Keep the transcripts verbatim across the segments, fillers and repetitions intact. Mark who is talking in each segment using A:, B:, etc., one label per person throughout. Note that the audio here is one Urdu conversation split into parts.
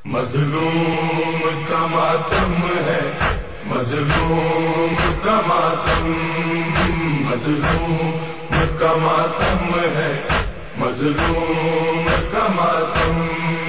A: مظلوم کا ماتم ہے، مظلوم کا ماتم، مظلوم کا ماتم ہے، مظلوم کا ماتم۔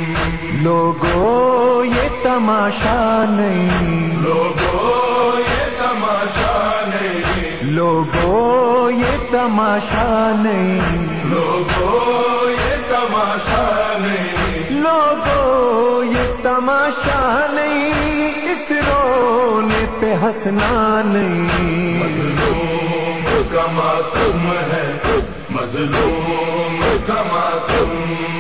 B: لوگوں یہ تماشا نہیں،
A: لوگوں یہ تماشا نہیں،
B: لوگوں یہ تماشا نہیں،
A: لوگوں یہ تماشا نہیں،
B: لوگوں یہ تماشا نہیں، اس رونے پہ ہنسنا نہیں۔
A: مظلوم کا ماتم ہے، مظلوم کا ماتم،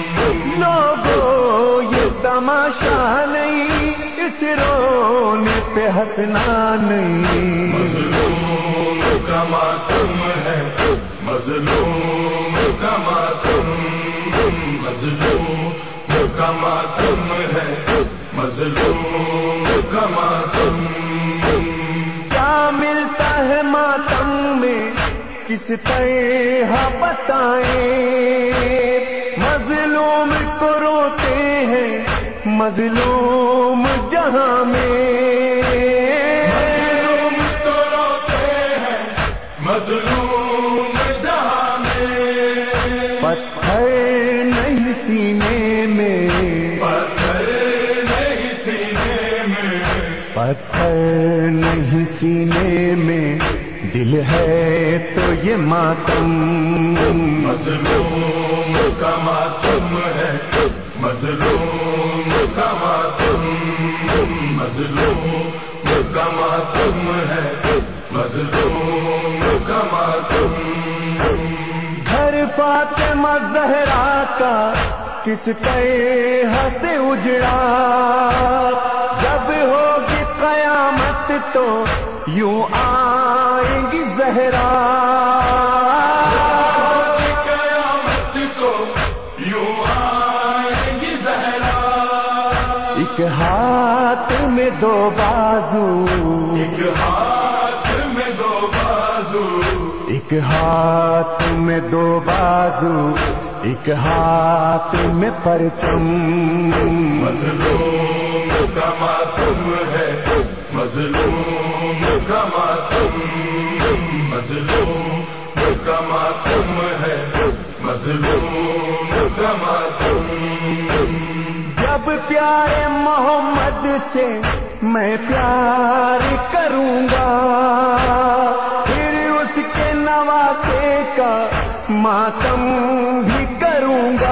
B: لوگوں یہ تماشا نہیں، اس رونے پہ ہنسنا نہیں۔
A: مظلوم کا ماتم ہے، مظلوم کا ماتم، مظلوم کا ماتم ہے، مظلوم کا ماتم۔
B: کیا ملتا ہے ماتم میں کس طرح بتائیں، مظلوم کو روتے ہیں مظلوم جہاں میں،
A: مظلوم تو روتے ہیں مظلوم جہاں میں،
B: پتھر نہیں سینے میں،
A: پتھر نہیں سینے میں،
B: پتھر نہیں سینے میں، دل ہے تو یہ ماتم۔
A: مظلوم کا ماتم ہے، مظلوم کا ماتم، مظلوم کا ماتم ہے، مظلوم کا ماتم۔
B: گھر فاطمہ زہرا کا کس طرح سے اجڑا، جب ہوگی قیامت تو یوں آئیں گی زہرا،
A: قیامت کو یوں آئیں گی زہرا،
B: ایک ہاتھ میں دو بازو،
A: ایک ہاتھ میں دو بازو،
B: ایک ہاتھ میں دو بازو، ایک ہاتھ میں پرچم۔
A: مظلوم کا ماتم ہے، مظلوم کا ماتم، مظلوم کا ماتم ہے، مظلوم کا ماتم۔
B: جب پیارے محمد سے میں پیار کروں گا، پھر اس کے نواسے کا ماتم بھی کروں گا،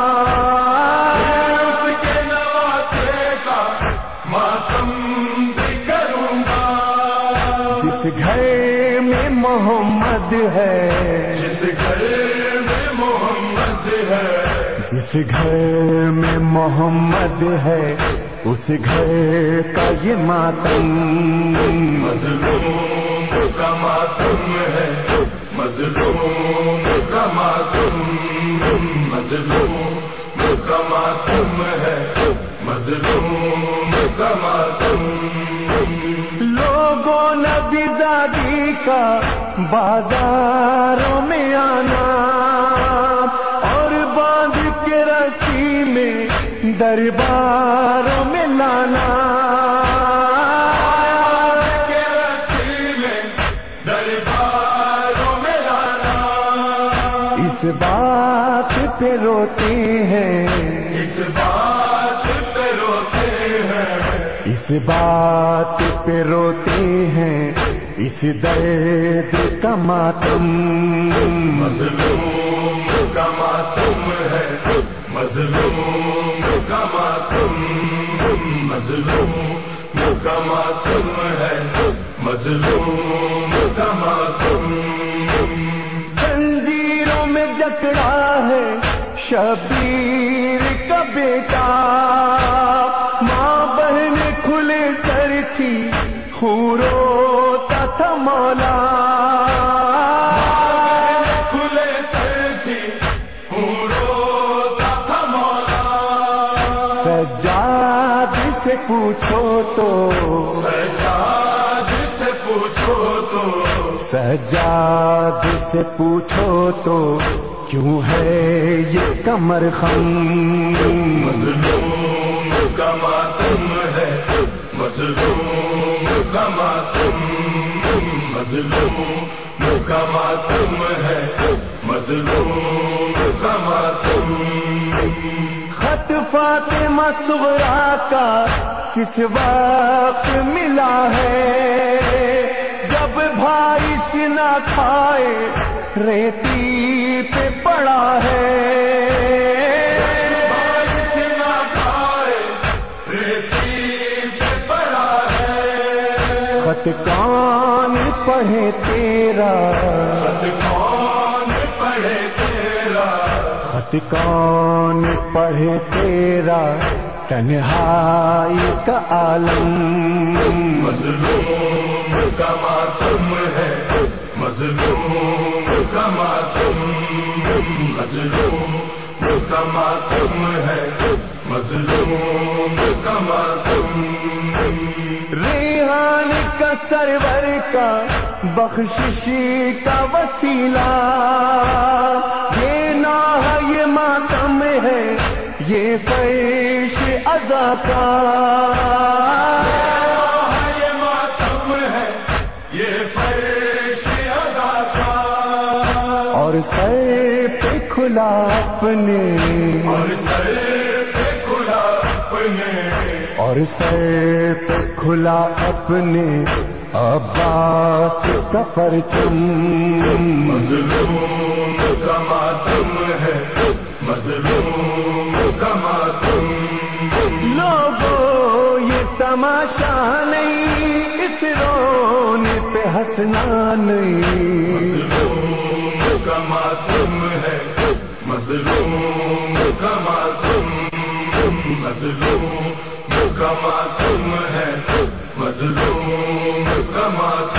A: اس کے نواسے کا ماتم بھی کروں گا،
B: جس گھر میں محمد ہے،
A: جس گھر میں محمد ہے،
B: جس گھر میں محمد ہے، اس گھر کا یہ ماتم۔
A: مظلوم کا ماتم ہے، مظلوم کا ماتم، مظلوم کا ماتم ہے، مظلوم کا ماتم۔
B: لوگوں نبی زادی کا بازاروں میں آنا، اور باندھ کے رسی میں درباروں میں لانا،
A: کے رسی میں درباروں میں لانا،
B: اس بات پہ روتے ہیں،
A: اس بات پہ روتے ہیں،
B: اس بات پہ روتے ہیں، اس درد کا ماتم۔
A: مظلوم کا ماتم ہے، مظلوم کا ماتم، مظلوم کا ماتم ہے، مظلوم کا ماتم۔
B: زنجیروں میں جکڑا ہے شبیر کا بیٹا، ماں بہن کھلے سر تھی خون روتا تھا مولا،
A: کھلے سر تھی خون روتا تھا مولا،
B: سجاد سے پوچھو تو،
A: سجاد سے پوچھو تو،
B: سجاد سے پوچھو تو، کیوں ہے یہ کمر خم؟
A: مظلوم کا مظلوم کا ماتم مظلوم کا ماتم ہے مظلوم کا ماتم
B: خط فاطمہ صغریٰ کا کس وقت ملا ہے جب بھائی سنا کھائے ریتی پہ پڑا ہے
A: بھائی سنا کھائے ریتی پہ پڑا ہے
B: خط کون پڑھے تیرا
A: خط کون پڑھے تیرا
B: خط کون پڑھے تیرا تنہائی کا عالم
A: مظلوم کا ماتم ہے مظلوم کا ماتم مظلوم کا ماتم ہے مظلوم کا ماتم
B: ریحان کا سرور کا بخششی کا وسیلہ یہ نہ ہے یہ ماتم ہے یہ پیش ادا کا
A: یہ ماتم ہے یہ پیش ادا کا
B: اور سر پہ کھلا اپنے
A: اور سر پہ کھلا اپنے
B: اور سر پہ کھلا اپنے عباس کا پرچم
A: مظلوم کا ماتم ہے مظلوم کا ماتم
B: لوگوں یہ تماشا نہیں اس رونے پہ ہنسنا نہیں
A: مظلوم کا ماتم ہے مظلوم کا ماتم مظلوم کا ماتم ہے مظلوم کا ماتم